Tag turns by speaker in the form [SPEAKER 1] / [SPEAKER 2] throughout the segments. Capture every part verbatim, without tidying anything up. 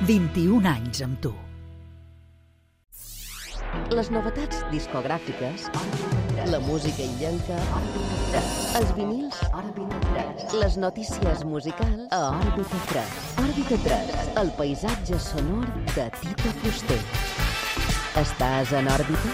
[SPEAKER 1] vint-i-un anys amb tu.
[SPEAKER 2] Les novetats discogràfiques, la música illenca, els vinils, les notícies musicals a Òrbita tres. Òrbita tres, el paisatge sonor de Tito Fuster. Estàs en òrbita?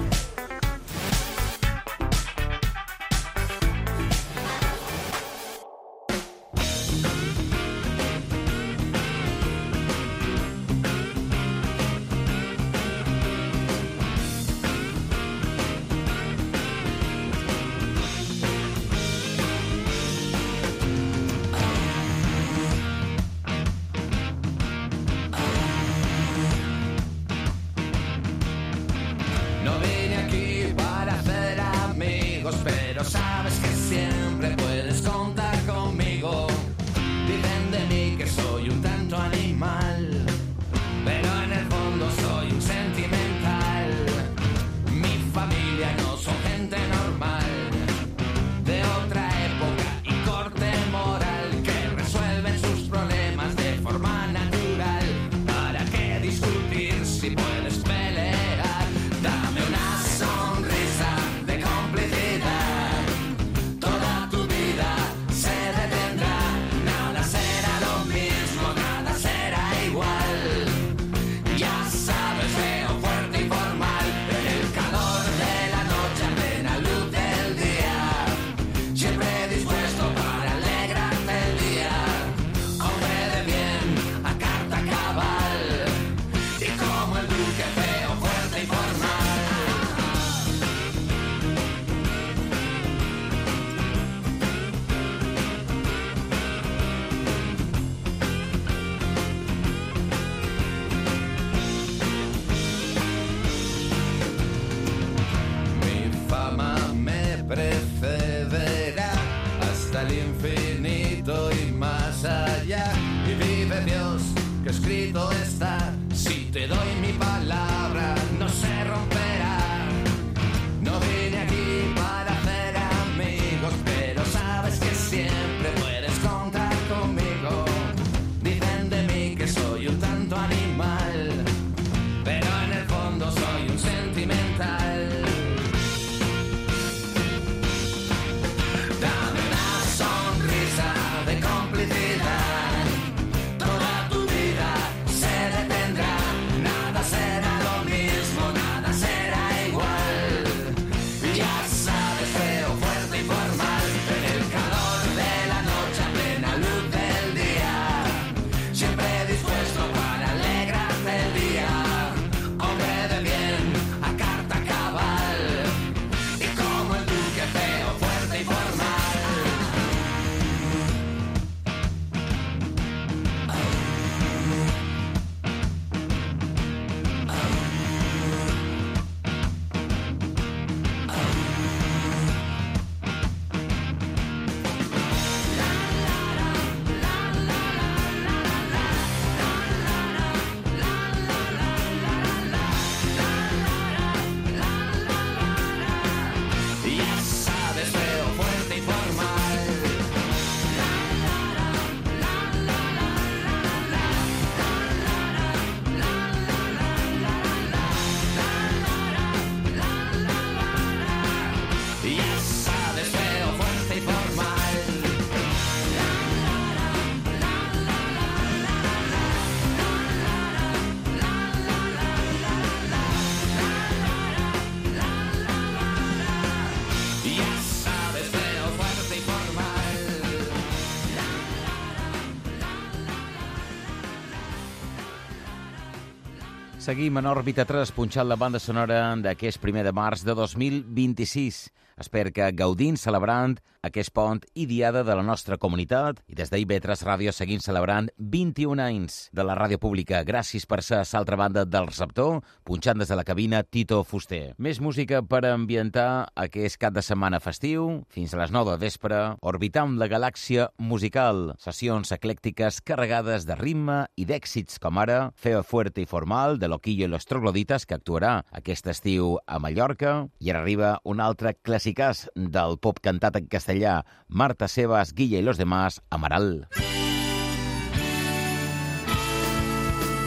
[SPEAKER 3] Seguim en òrbita tres, punxant la banda sonora d'aquest primer de març de dos mil vint-i-sis. Espero que gaudint, celebrant aquest pont i diada de la nostra comunitat. I des d'I B tres Ràdio seguim celebrant vint-i-un anys de la ràdio pública. Gràcies per ser a l'altra banda del receptor, punxant des de la cabina Tito Fuster. Més música per ambientar aquest cap de setmana festiu. Fins a les nou de vespre, orbitant la galàxia musical. Sessions eclèctiques carregades de ritme i d'èxits com ara Feo Fuerte i Formal, de Loquillo i los Trogloditas, que actuarà aquest estiu a Mallorca. I ara arriba un altre clàssicàs del pop cantat en castellà, Marta Sebas, Guilla y los demás, Amaral.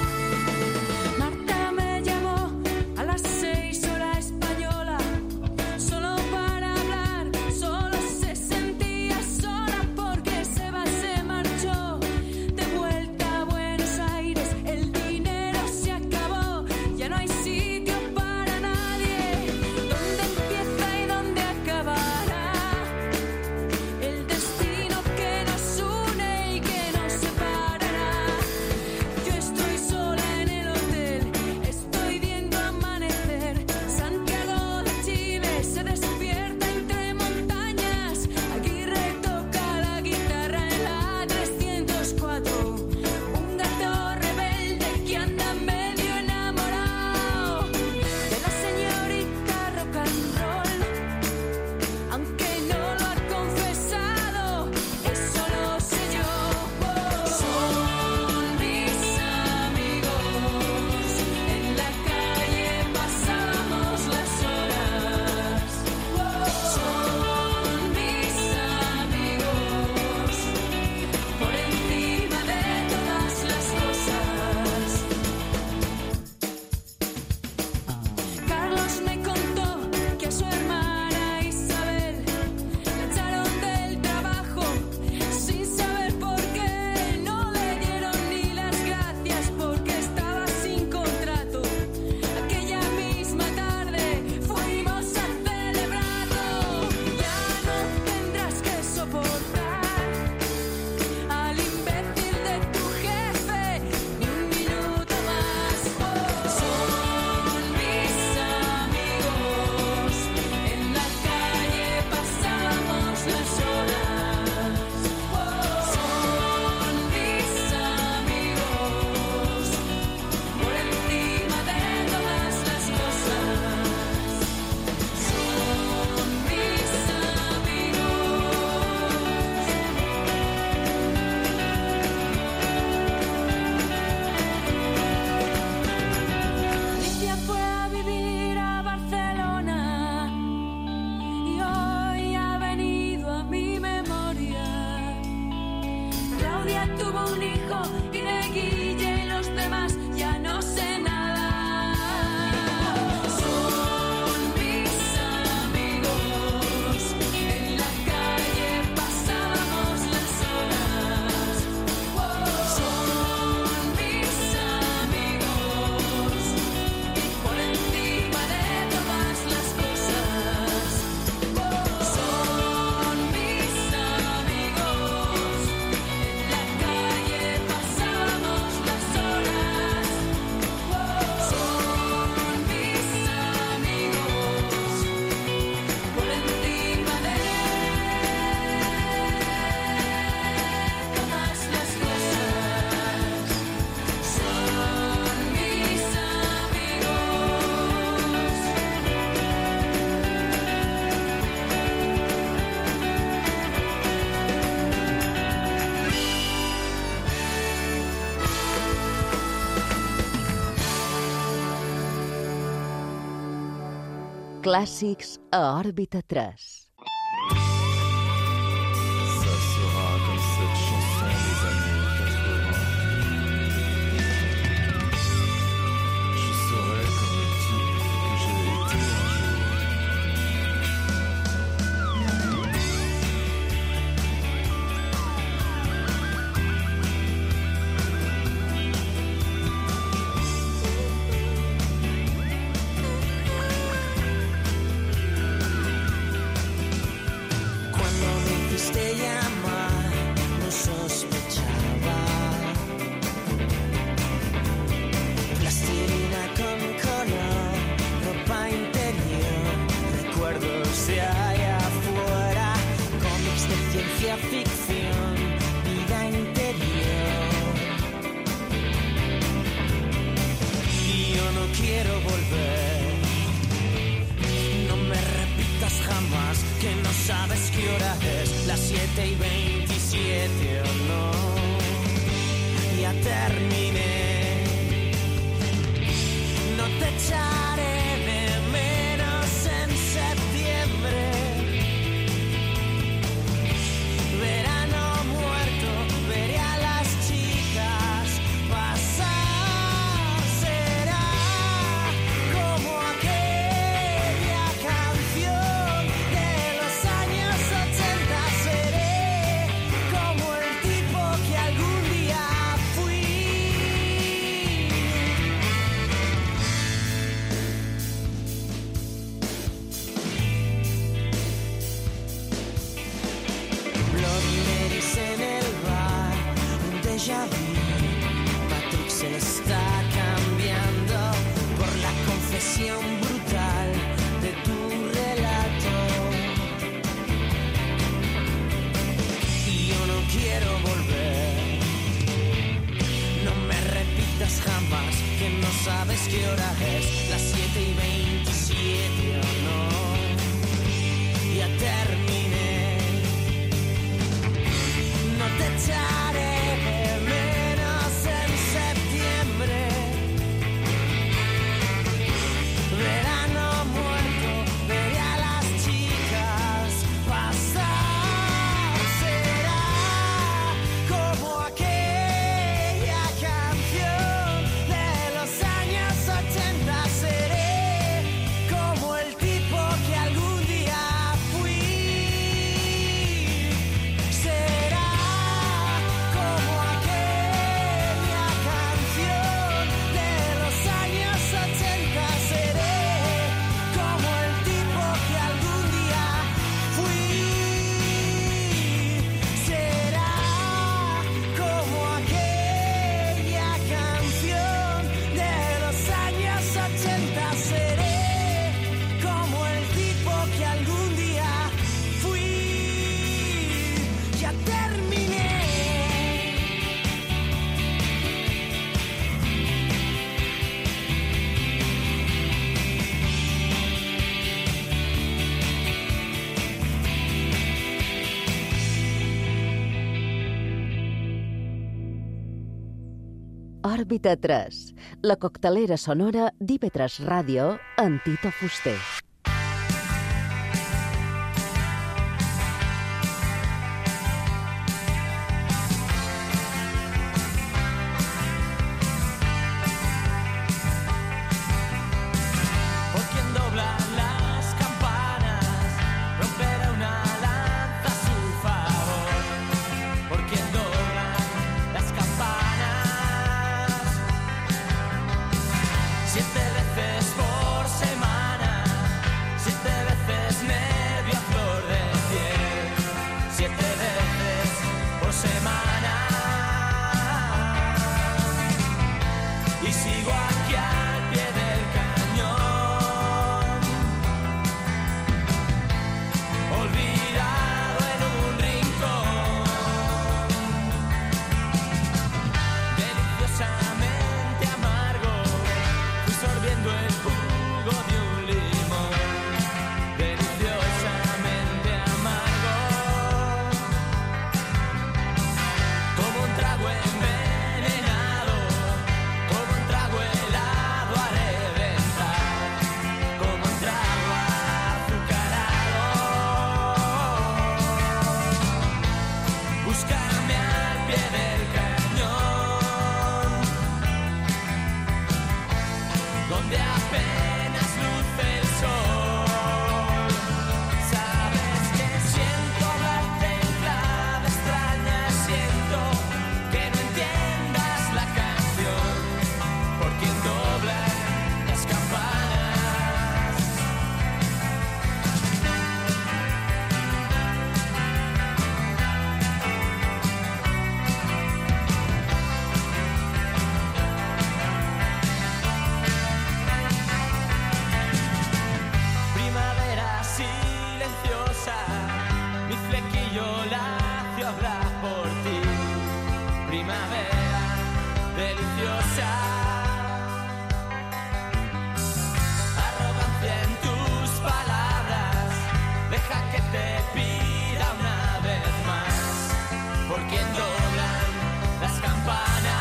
[SPEAKER 4] Claudia tuvo un hijo y de Guille y los demás ya no sé nada. Son mis amigos, en la calle pasábamos las horas. Son mis amigos, y por encima de todas las cosas. Son mis amigos, en la calle pasábamos las horas. Son mis amigos, por encima de todas las cosas. Son mis
[SPEAKER 2] Clàssics a Òrbita tres.
[SPEAKER 5] Ça sera comme cette chanson des années quatre-vingts. Je serai comme le type que j'ai été un jour.
[SPEAKER 6] Cuando me hiciste llamar, no sospechaba. Plastilina con color, ropa interior, recuerdos de allá afuera, cómics de ciencia ficción, vida interior. Y yo no quiero volver. No me repitas jamás que no sabes qué hora es, las siete y veintisiete o no. Ya terminé. No te echaré de menos en septiembre. Verano muerto, veré a las chicas pasar. Será como aquella canción de los años ochenta. Seré como el tipo que algún día fui. Bloody Marys en el bar, un déjà vu. Matrix está cambiando por la confesión brutal de tu relato. Y yo no quiero volver. No me repitas jamás que no sabes qué hora es, las siete y veintisiete o no. Ya terminé. No te echaré de menos en septiembre. Verano muerto, veré a las chicas pasar. Será como aquella canción de los años ochenta. Seré como el tipo que algún día fui. Será como aquella canción de los años ochenta. Seré como el tipo que algún día fui. Será como aquella canción de los años ochenta. Seré como el tipo que algún día fui. Ya terminé.
[SPEAKER 2] Òrbita tres, la coctelera sonora d'I P tres Ràdio amb Tito Fuster.
[SPEAKER 6] primavera deliciosa. Arrogancia en tus palabras, deja que te pida una vez más, por quien doblan las campanas.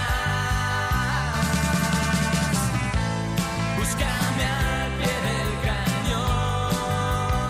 [SPEAKER 6] Búscame al pie del cañón,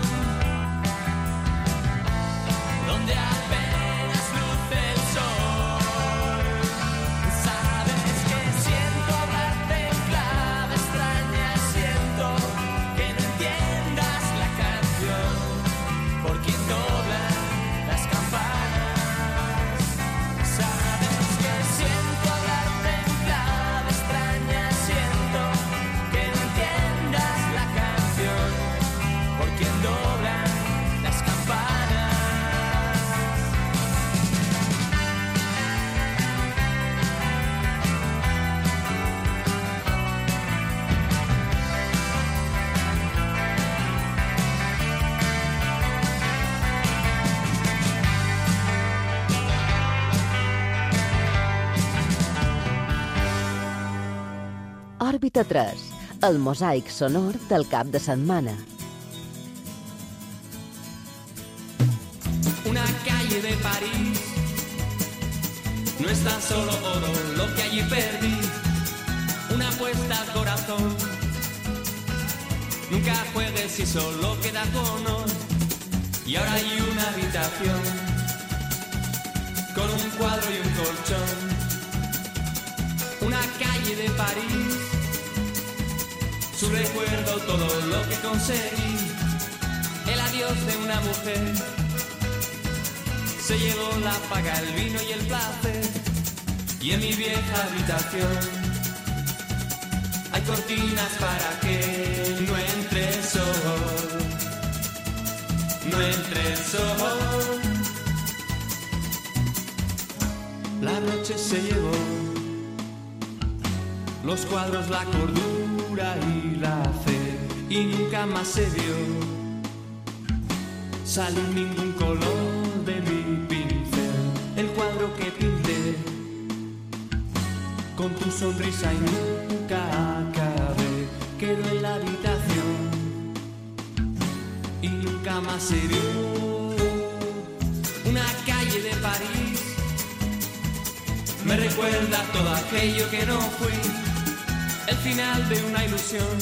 [SPEAKER 6] donde apenas luce el sol. Sabes que siento hablarte en clave extraña, siento que no entiendas la canción, por quien doblan las campanas. Sabes que siento hablarte en clave extraña, siento que no entiendas la canción, por quien doblan las campanas.
[SPEAKER 2] Òrbita tres, el mosaic sonor del cap de setmana.
[SPEAKER 6] Una calle de París no es tan solo oro lo que allí perdí, una apuesta al corazón. Nunca juegues si solo queda tu honor. Y ahora hay una habitación con un cuadro y un colchón. Una calle de París, su recuerdo, todo lo que conseguí, el adiós de una mujer. Se llevó la paga, el vino y el placer. Y en mi vieja habitación hay cortinas para que no entre el sol, no entre el sol. La noche se llevó los cuadros, la cordura y la fe, y nunca más se vio salir ningún color de mi pincel. El cuadro que pinté con tu sonrisa y nunca acabé quedó en la habitación y nunca más se vio. Una calle de París me recuerda todo aquello que no fui, el final de una ilusión,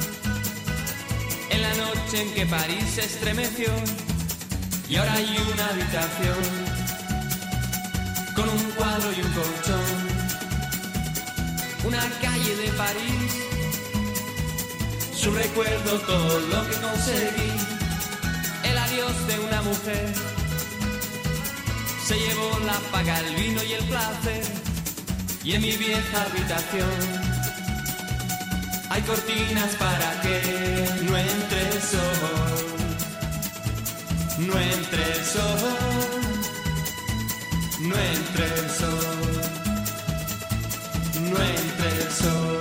[SPEAKER 6] en la noche en que París se estremeció. Y ahora hay una habitación con un cuadro y un colchón. Una calle de París, su recuerdo, todo lo que conseguí, el adiós de una mujer. Se llevó la paga, el vino y el placer. Y en mi vieja habitación hay cortinas para que no entre el sol, no entre el sol, no entre el sol, no entre el sol.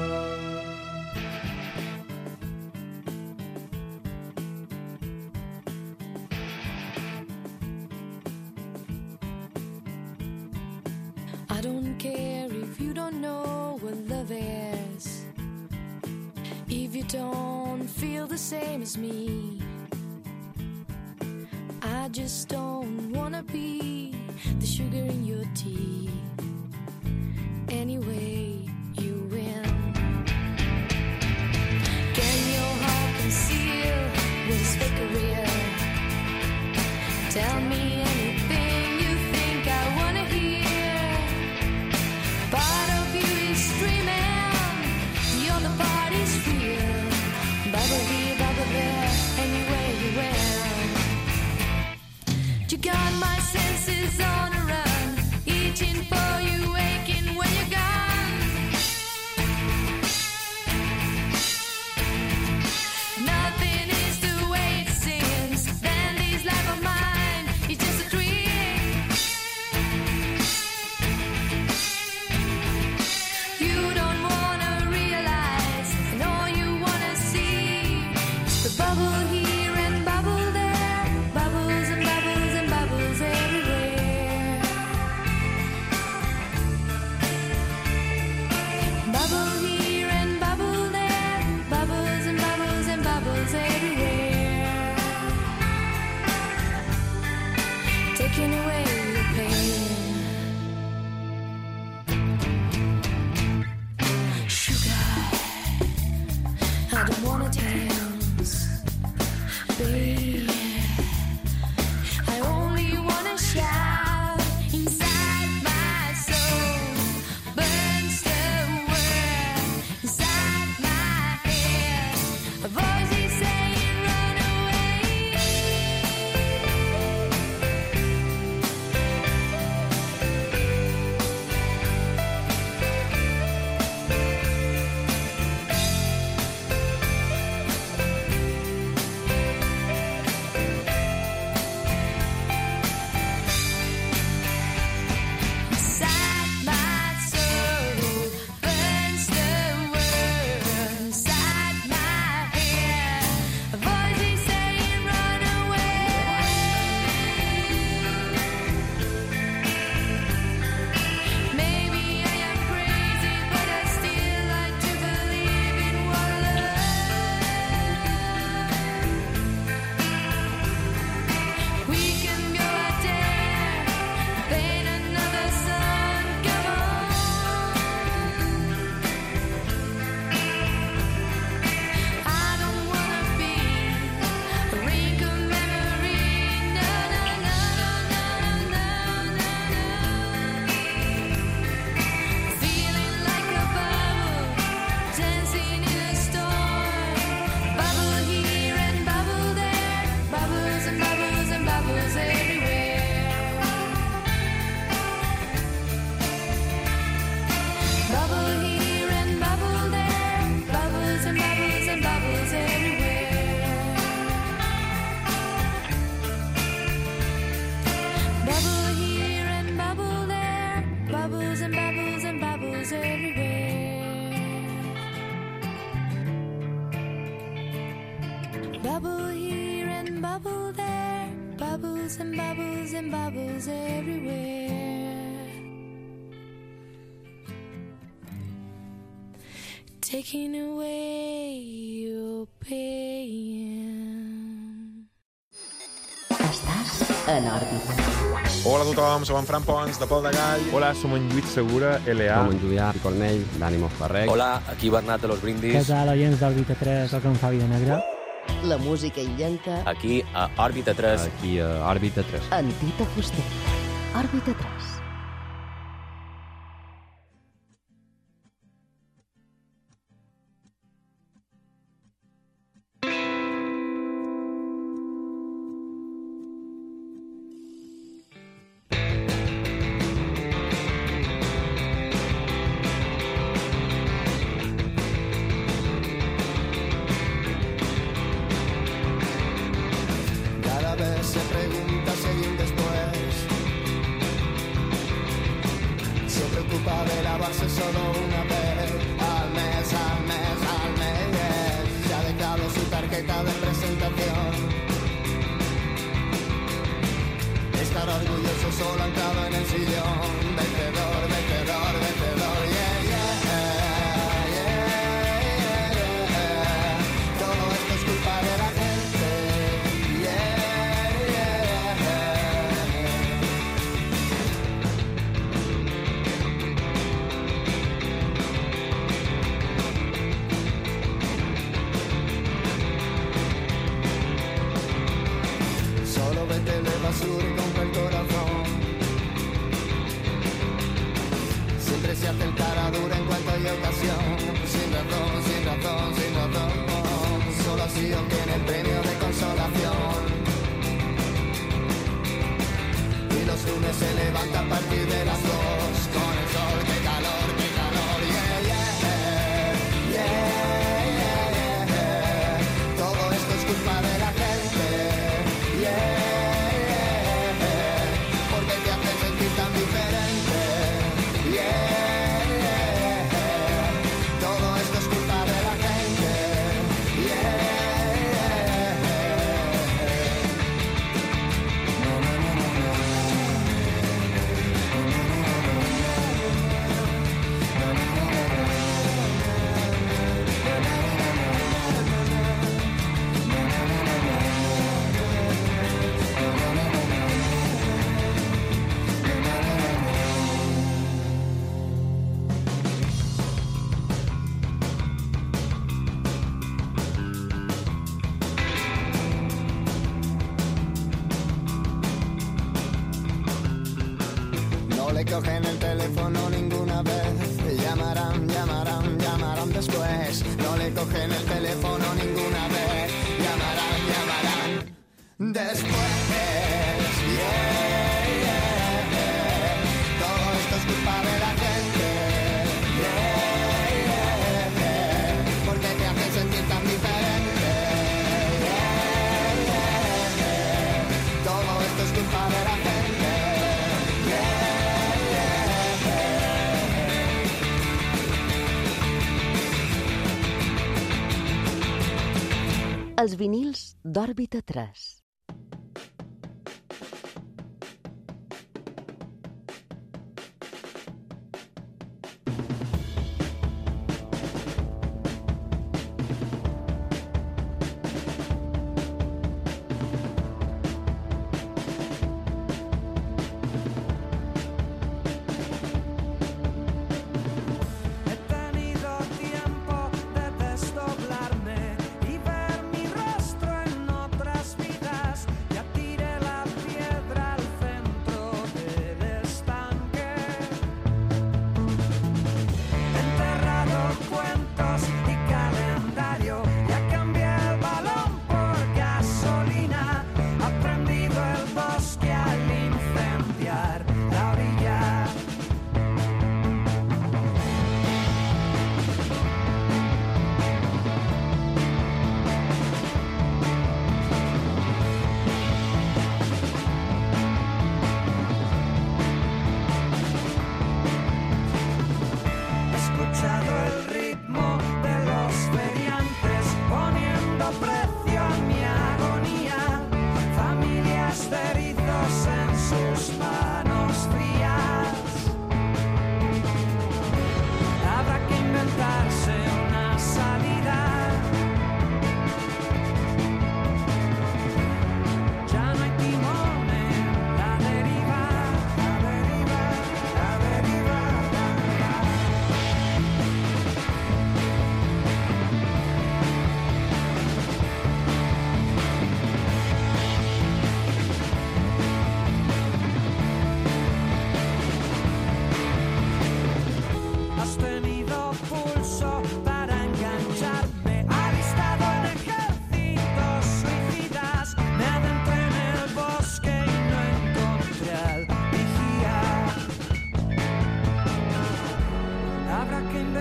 [SPEAKER 4] I don't care if you don't know what love is, if you don't feel the same as me. I just don't wanna be the sugar in your tea. Anyway, you win. Can your heart conceal what is fake or real? Tell me anything you think I wanna hear. Part of you is dreaming, the other part is real. Bubble here, bubble there, anyway you will. You got my senses on a run, bubbles and bubbles and bubbles everywhere. Taking away your pain.
[SPEAKER 2] Estàs en òrbita.
[SPEAKER 7] Hola a tothom, som en Fran Pons, de Pol de Gall.
[SPEAKER 5] Hola, som en Lluís Segura, L A.
[SPEAKER 8] Som en Julià Cornell, d'Ànimo Ferrec.
[SPEAKER 9] Hola, aquí Bernat de los Brindis.
[SPEAKER 10] Què tal, oients d'Òrbita tres, soc en Fabi de Negra.
[SPEAKER 2] La música illenca
[SPEAKER 9] Aquí a Òrbita tres.
[SPEAKER 8] Aquí a Òrbita tres.
[SPEAKER 2] en Tita Fuster. Òrbita tres.
[SPEAKER 6] Cada vez se pregunta si hay un después. Se preocupa de lavarse solo una vez al mes, al mes, al mes. Ya ha dejado su tarjeta de presentación. Estar orgulloso solo anclado en el sillón. Vencedor, vencedor, vencedor, yeah, yeah, yeah, yeah. Todo esto es culpa de la gente. Solo vete de basura y compra el corazón. Siempre se hace el cara dura en cuanto hay ocasión. Sin razón, sin razón, sin razón. Solo así obtiene el premio de consolación. Y los lunes se levanta a partir de las dos. Con el sol, qué calor, qué calor. Yeah, yeah, yeah, yeah, yeah. Todo esto es culpa de la gente. Yeah, yeah, porque te hace sentir tan diferente. Yeah, yeah, todo esto es culpa de la gente. Yeah, no le cogen el teléfono ninguna vez. Llamarán, llamarán, llamarán después. No le cogen el teléfono ninguna vez. Llamarán, llamarán después. Yeah, yeah, yeah. Todo esto es culpa de la gente. Yeah, yeah, yeah. Porque te hace sentir tan diferente. Yeah, yeah, yeah. Todo esto es culpa de la gente.
[SPEAKER 2] Els vinils d'Òrbita tres.
[SPEAKER 6] He tenido tiempo de desdoblarme y ver mi rostro en otras vidas.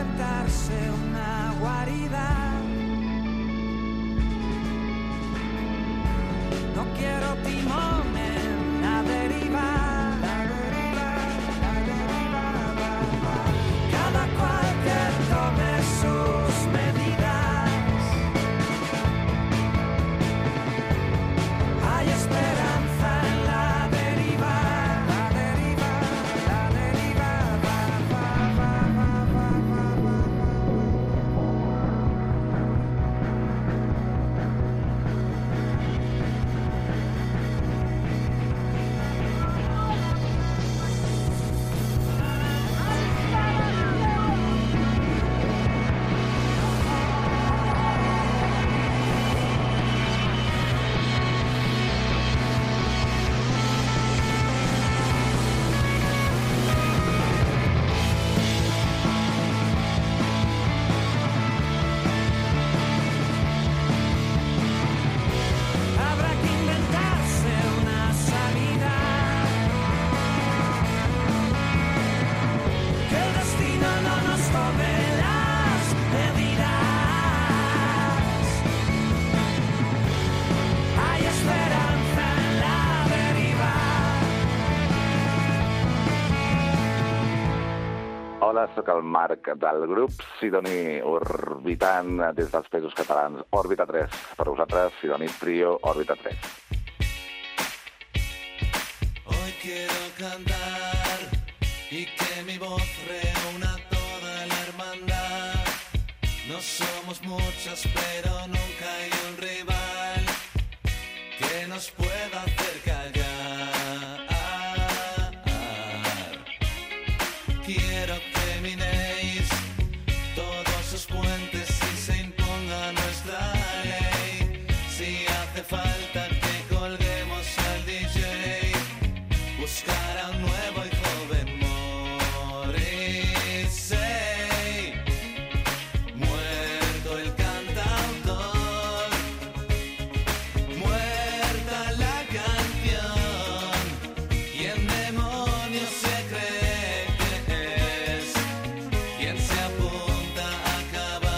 [SPEAKER 6] inventarse una guarida. No quiero timón en la deriva. La deriva, la deriva, va, va. Cada cual que tome sus medidas. Hay esperanza en la deriva. La deriva, la deriva, va, va, va, va, va, va, va. Habrá que inventarse una salida. Que el destino no nos tome las medidas. Hay esperanza en la deriva.
[SPEAKER 11] Hola, sóc el Marc del grup Sidoni, orbitant des dels Països Catalans. Òrbita tres. Per vosaltres, Sidoni Trio, Òrbita tres.
[SPEAKER 6] Hoy quiero cantar y que mi voz reúna toda la hermandad. No somos muchos, pero nunca hay un rival que nos pueda hacer callar. Quiero que minéis todos sus puentes y se imponga nuestra ley. Si hace falta que colguemos al D J, buscar a un nuevo y joven Morrissey. Muerto el cantautor, muerta la canción. ¿Quién demonios se cree que es? ¿Quién se apunta a acabar?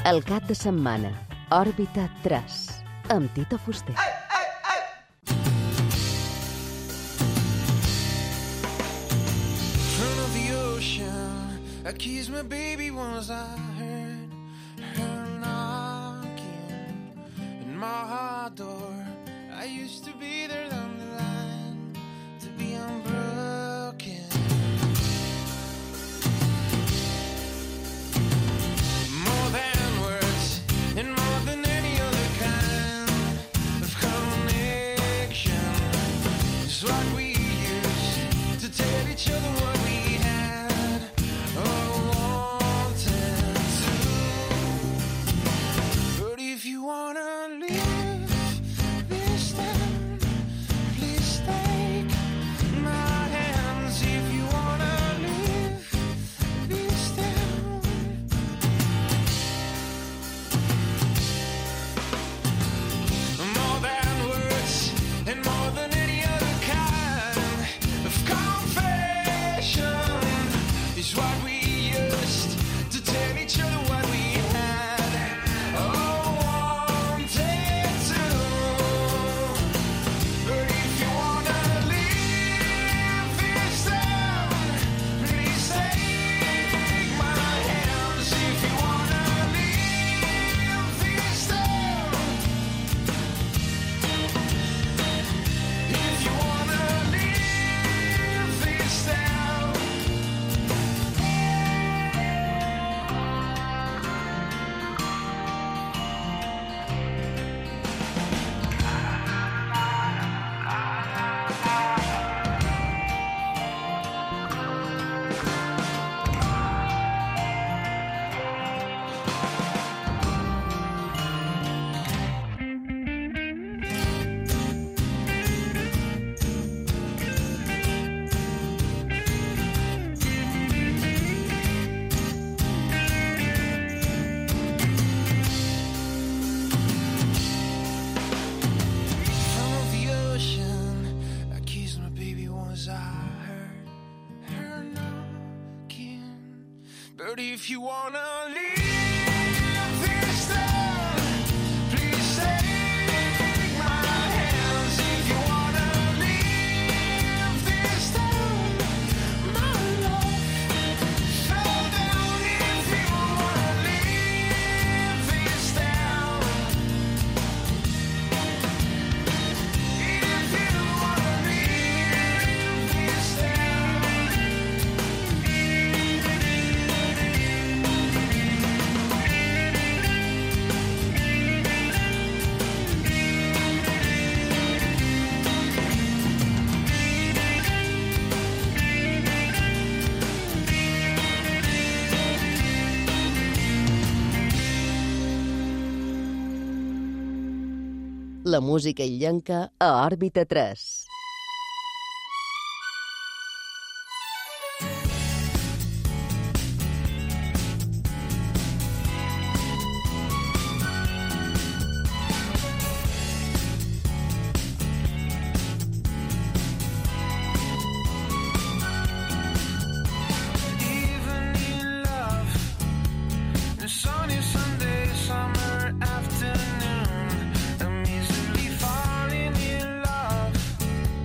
[SPEAKER 2] El cap de setmana, Òrbita tres, amb Tito Fuster.
[SPEAKER 12] Front of the ocean, I kissed my baby once I heard her knocking in my heart door. I used to be there down the line to be unbroken. More than words and more than any other kind of connection is what we used to tell each other what we had or wanted to. But if you wanna live this time, please take my hands. If you wanna live this down, more than words and more than any other kind of confession is what we used to tell each other what we had or wanted to. But if you wanna live this down, please take my hands. If you wanna live this down, if you wanna live this down. Front of the ocean, I kissed my baby once I heard her knocking. But if you wanna live this down, please take my hands. If you wanna live this down, my love fell down. If you wanna live this down, if you wanna live this down.
[SPEAKER 2] La música illenca a Òrbita tres.
[SPEAKER 12] Even in love, the sunny Sunday summer afternoon, I'm easily falling in love.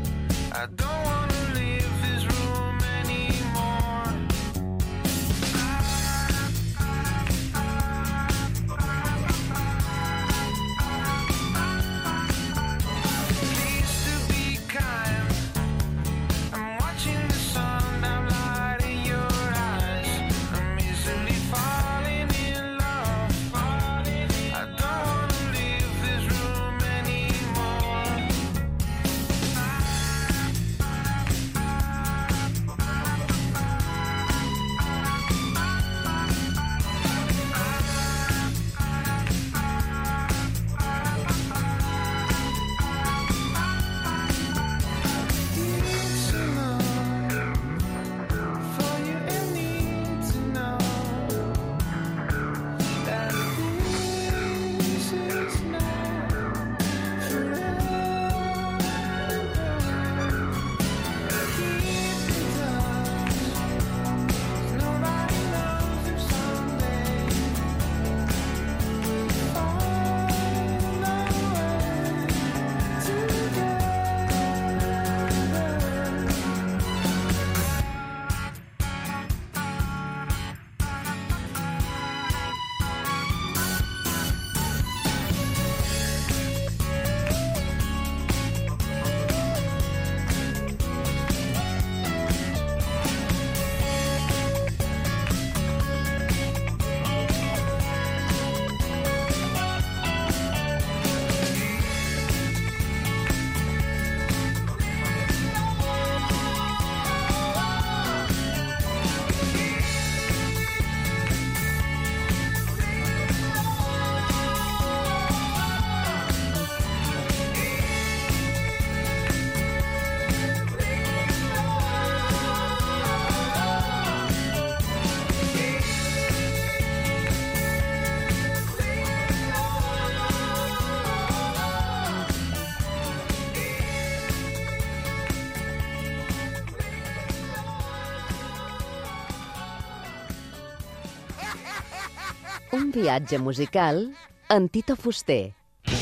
[SPEAKER 2] Un viatge musical en Tito Fuster.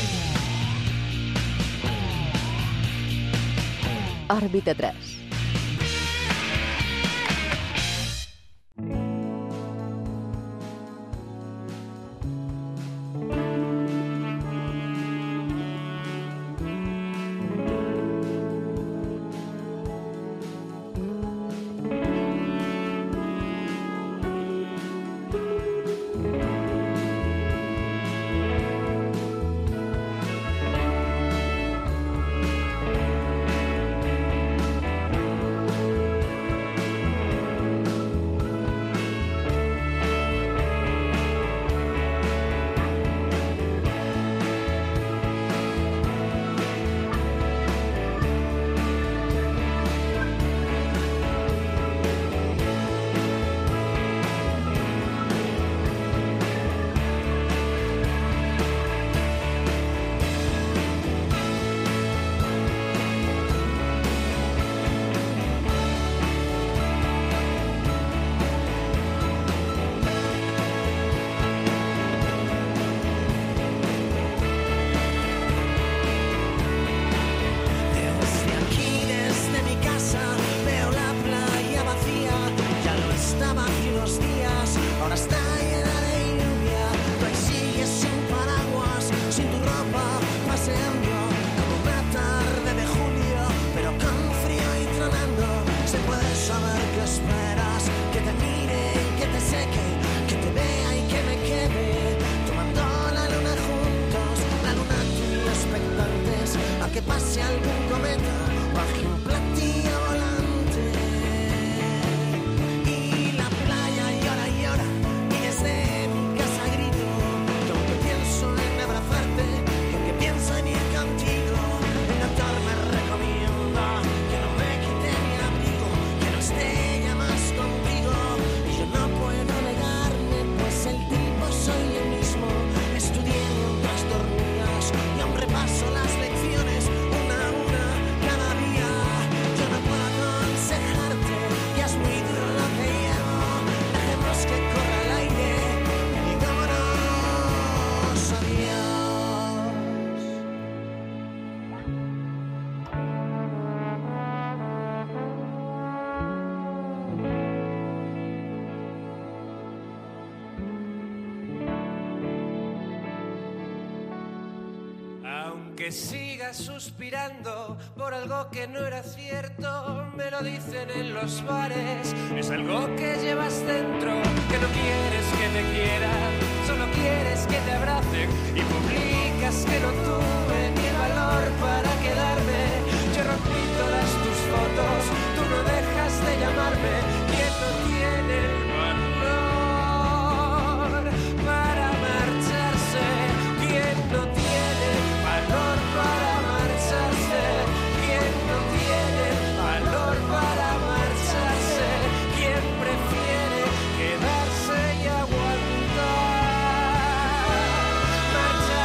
[SPEAKER 2] Òrbita tres.
[SPEAKER 6] Que sigas suspirando por algo que no era cierto, me lo dicen en los bares. Es algo que llevas dentro, que no quieres que te quieran, solo quieres que te abracen. Y publicas que no tuve ni el valor para quedarme. Yo rompí todas tus fotos, tú no dejas de llamarme. ¿Quién no tiene el valor para marcharse? ¿Quién no tiene valor para marcharse? ¿Quién no tiene valor para marcharse? ¿Quién prefiere quedarse y aguantar? Marcharse.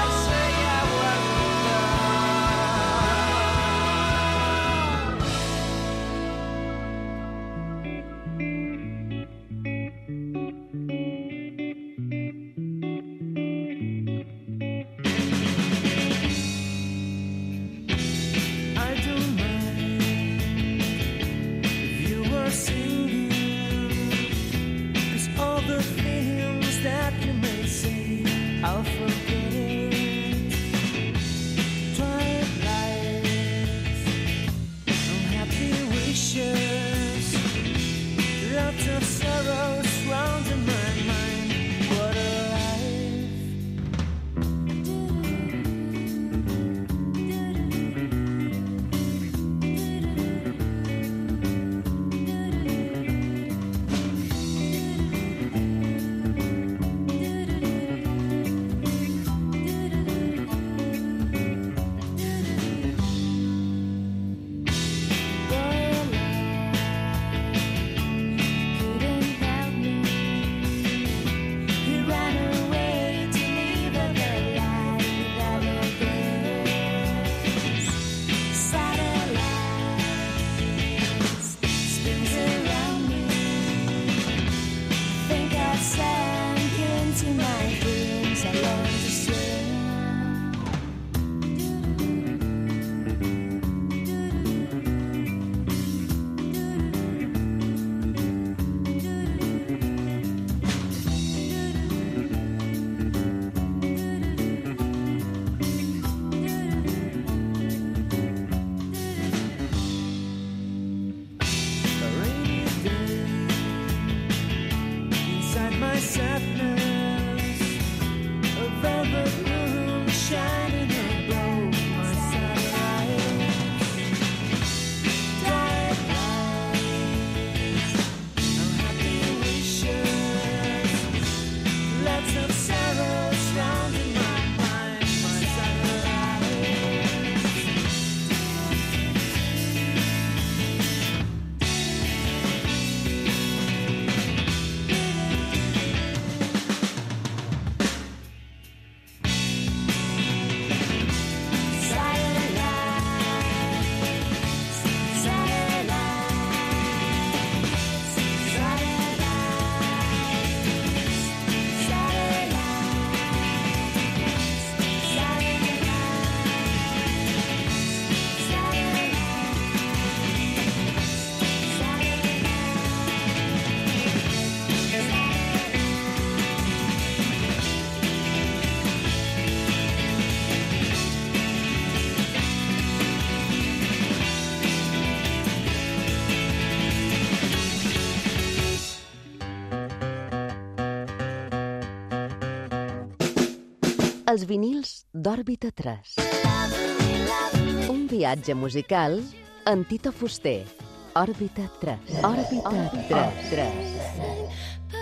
[SPEAKER 2] Els vinils d'Òrbita tres. Un viatge musical en Tito Fuster. Òrbita tres. Òrbita tres.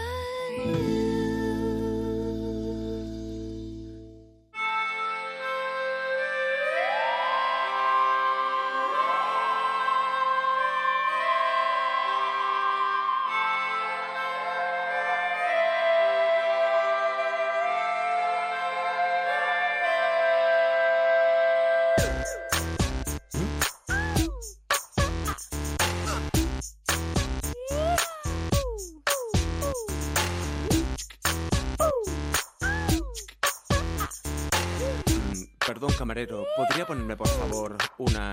[SPEAKER 6] Perdón, camarero, ¿podría ponerme, por favor, una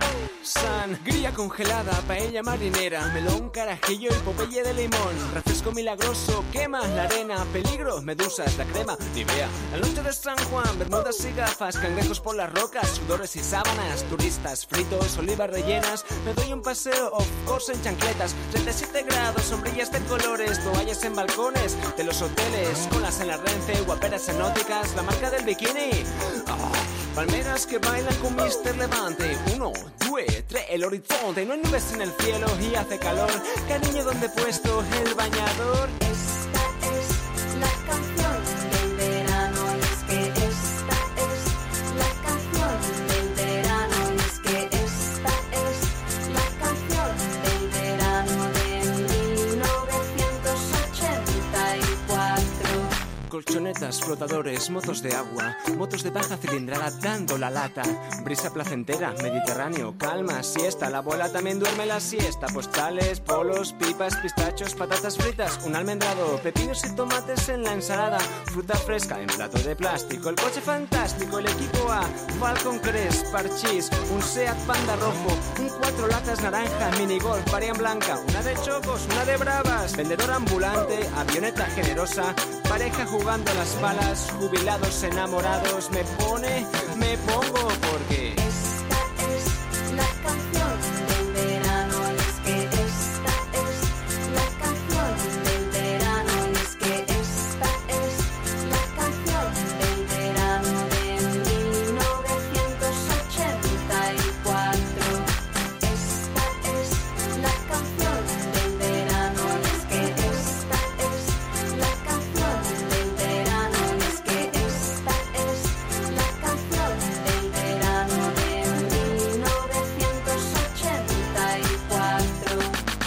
[SPEAKER 6] sangría congelada, paella marinera, melón, carajillo y popeye de limón, refresco milagroso, quema la arena, peligro, medusas, la crema, Nivea, la noche de San Juan, bermudas y gafas, cangrejos por las rocas, sudores y sábanas, turistas, fritos, olivas rellenas, me doy un paseo, of course, en chancletas, treinta y siete grados, sombrillas de colores, toallas en balcones de los hoteles, colas en la Renfe, guaperas exóticas, la marca del bikini, oh, palmeras que bailan con mister Levante. Uno, due, tres, el horizonte. No hay nubes en el cielo y hace calor. Cariño, ¿dónde he puesto el bañador?
[SPEAKER 4] Esta es la canción del verano. Y es que esta es la canción del verano. Y es que esta es la canción del verano de mil novecientos ochenta y cuatro.
[SPEAKER 6] Colchonetas, flotadores, motos de agua, motos de baja cilindrada dando la lata, brisa placentera, Mediterráneo, calma, siesta, la abuela también duerme la siesta, postales, polos, pipas, pistachos, patatas fritas, un almendrado, pepinos y tomates en la ensalada, fruta fresca en plato de plástico, el coche fantástico, el equipo A, Falcon Crest, Parchís, un Seat Panda rojo, un cuatro latas naranja, minigolf, varian blanca, una de chocos, una de bravas, vendedor ambulante, avioneta generosa, pareja jugando a las balas, jubilados enamorados, me pone, me pongo porque
[SPEAKER 4] esta es la canción del verano. Y es que esta es la canción del verano. Y es que esta es la canción del verano de mil novecientos ochenta y cuatro. Esta es la canción del verano. Y es que esta es la canción del verano. Y es que esta es la canción del verano de mil novecientos ochenta y cuatro.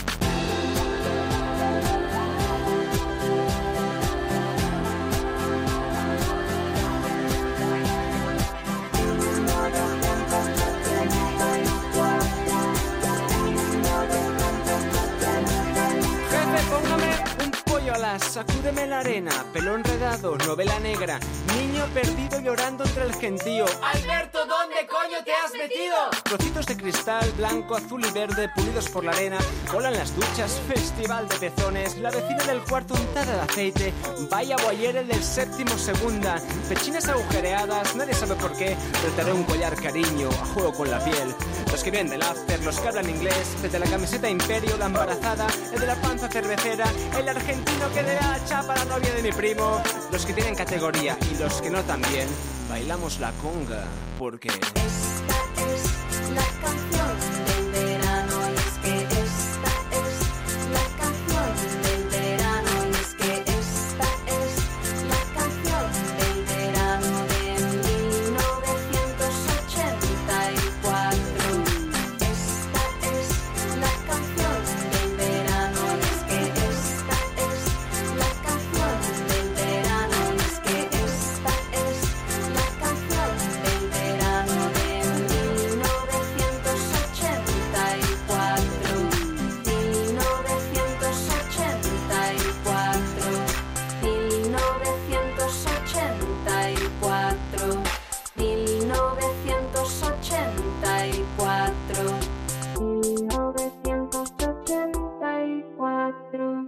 [SPEAKER 6] jefe, póngame un pollo a las, sacúdeme la arena, pelo enredado, novela negra, niño perdido llorando entre el gentío. Alberto, ¿dónde coño te has metido? Trocitos de cristal, blanco, azul y verde, pulidos por la arena, cola en las duchas, festival de pezones, la vecina del cuarto untada de aceite, vaya boyere del séptimo segunda, pechinas agujereadas, nadie sabe por qué, trataré un collar cariño, a juego con la piel, los que vienen del after, los que hablan inglés, el de la camiseta imperio, la embarazada, el de la panza cervecera, el argentino que le da la chapa a la novia de mi primo, los que tienen categoría y los que no también, bailamos la conga, porque
[SPEAKER 4] Esta es la canción del verano. Y es que esta es la canción del verano. Y es que esta es la canción del verano de mil novecientos ochenta y cuatro. Esta es la canción del verano. Y es que esta es la canción del verano. Y es que esta es la canción del verano de mil novecientos ochenta y cuatro. mil novecientos ochenta y cuatro. mil novecientos ochenta y cuatro. mil novecientos ochenta y cuatro. mil novecientos ochenta y cuatro.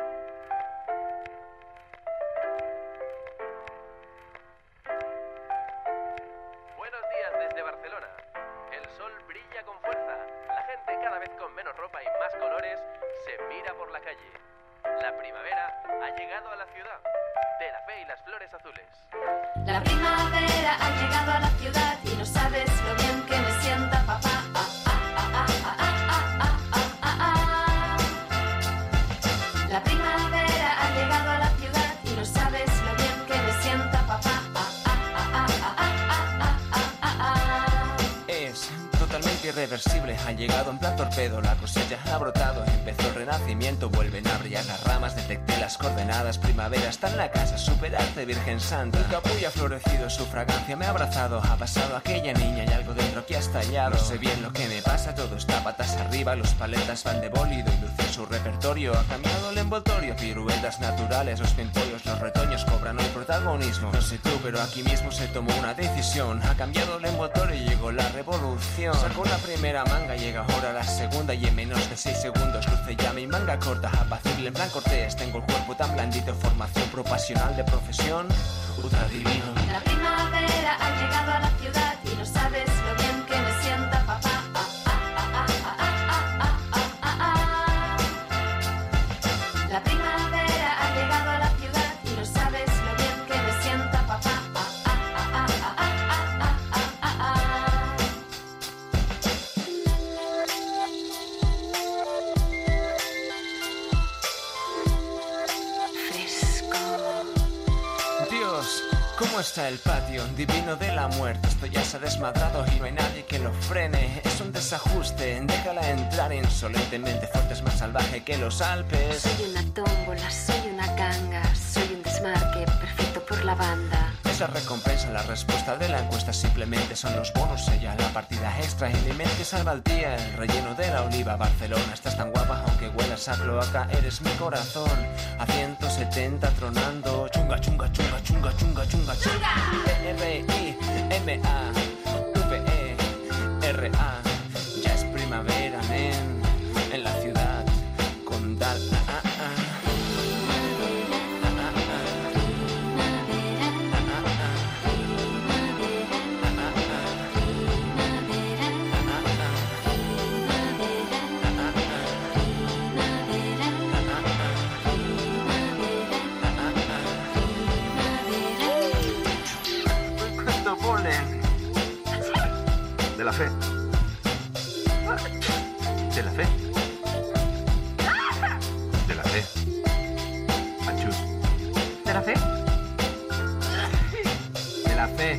[SPEAKER 13] Buenos días desde Barcelona. El sol brilla con fuerza. La gente, cada vez con menos ropa y más colores, se mira por la calle. La primavera ha llegado a la ciudad. de la fe y las flores azules.
[SPEAKER 4] La primavera ha llegado a la ciudad y no sabes lo bien que me sienta papá. Ah, ah, ah, ah, ah, ah, ah, ah, ah. La primavera ha llegado a la ciudad y no sabes lo bien que me sienta papá. Ah, ah, ah, ah, ah, ah, ah, ah, ah.
[SPEAKER 6] Es totalmente irreversible, ha llegado en plan torpedo, la cosecha ha brotado, empezó el renacimiento, vuelven a brillar las ramas, detecté las coordenadas, primavera está en la casa, superarte Virgen Santa, el capullo ha florecido, su fragancia me ha abrazado, ha pasado aquella niña y algo dentro que ha estallado, no sé bien lo que me pasa, todo está patas arriba, los paletas van de bólido y luce su repertorio, ha cambiado el envoltorio, piruetas naturales, los pimpollos, los retoños cobran hoy protagonismo, no sé tú, pero aquí mismo se tomó una decisión, ha cambiado el envoltorio y llegó la revolución, sacó la primera manga, llega ahora la segunda y en menos de seis segundos luce ya mi manga corta, apacible en plan cortés, tengo el cuerpo tan blandito, formación profesional de profesión, ultra divino.
[SPEAKER 4] La primavera ha llegado a la ciudad y no sabes lo bien que me sienta papá. Ah, ah, ah, ah, ah, ah, ah, ah, ah. La primavera ha llegado a la ciudad y no sabes lo bien que me sienta papá. Ah, ah, ah, ah, ah, ah, ah, ah, ah.
[SPEAKER 6] Dios, ¿cómo está el patio? Divino de la muerte, esto ya se ha desmadrado y no hay nadie que lo frene. Es un desajuste, déjala entrar insolentemente fuerte, es más salvaje que los Alpes.
[SPEAKER 14] Soy una tómbola, soy una ganga, soy un desmarque perfecto por la banda.
[SPEAKER 6] Es la recompensa, la respuesta de la encuesta simplemente son los bonos, ella la partida extra en mi mente salva el día, el relleno de la oliva. Barcelona, estás tan guapa aunque huelas a cloaca, eres mi corazón, a ciento setenta tronando, chunga, chunga, chunga, chunga, chunga, chunga, chunga. R I M A V E R A, ya es primavera, men, en la ciudad condal. Ah, ah, ah.
[SPEAKER 15] De la fe. De la fe. De la fe. Anchus.
[SPEAKER 16] ¿De la fe?
[SPEAKER 6] De la fe.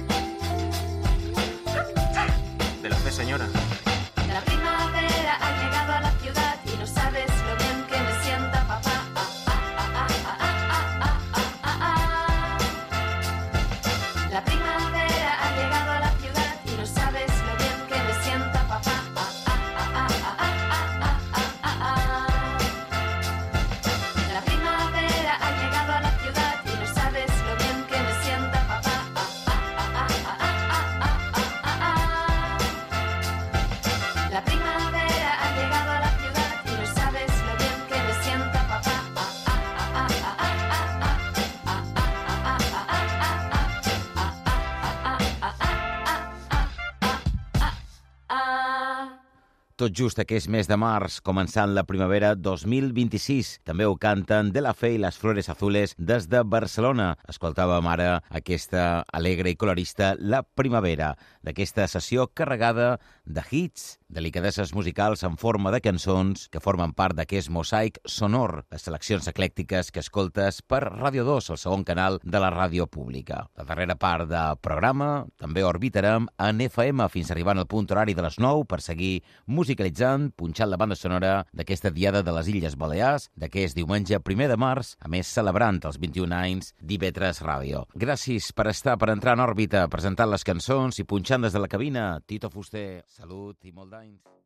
[SPEAKER 6] De la fe, señora.
[SPEAKER 4] La primavera ha llegado a la ciudad y no sabes lo bien que me sienta papá. Ah, ah, ah, ah, ah, ah, ah, ah, ah. La primavera ha llegado a la ciudad y no sabes lo bien que me sienta papá. Ah, ah, ah, ah, ah, ah, ah, ah, ah. La primavera ha llegado a la ciudad y no sabes lo bien que me sienta papá. Ah, ah, ah, ah, ah, ah, ah, ah, ah. La primavera ha llegado a la ciudad y no sabes lo bien que me sienta papá. Ah, ah, ah, ah, ah, ah, ah, ah, ah, ah, ah.
[SPEAKER 3] Tot just aquest mes de març, començant la primavera dos mil vint-i-sis. També ho canten De la Fe i les Flores Azules des de Barcelona. Escoltàvem ara aquesta alegre i colorista La Primavera, d'aquesta sessió carregada de hits, delicadesses musicals en forma de cançons que formen part d'aquest mosaic sonor, les seleccions eclèctiques que escoltes per Ràdio dos, el segon canal de la ràdio pública. La darrera part del programa també orbitarem en F M fins arribant al punt horari de les nou per seguir musicalitzant, punxant la banda sonora d'aquesta diada de les Illes Balears, d'aquest diumenge primer de març, a més celebrant els vint-i-un anys d'I V tres Ràdio. Gràcies per estar, per entrar en òrbita, presentant les cançons i punxant des de la cabina. Tito Fuster, salut i molt d'anys.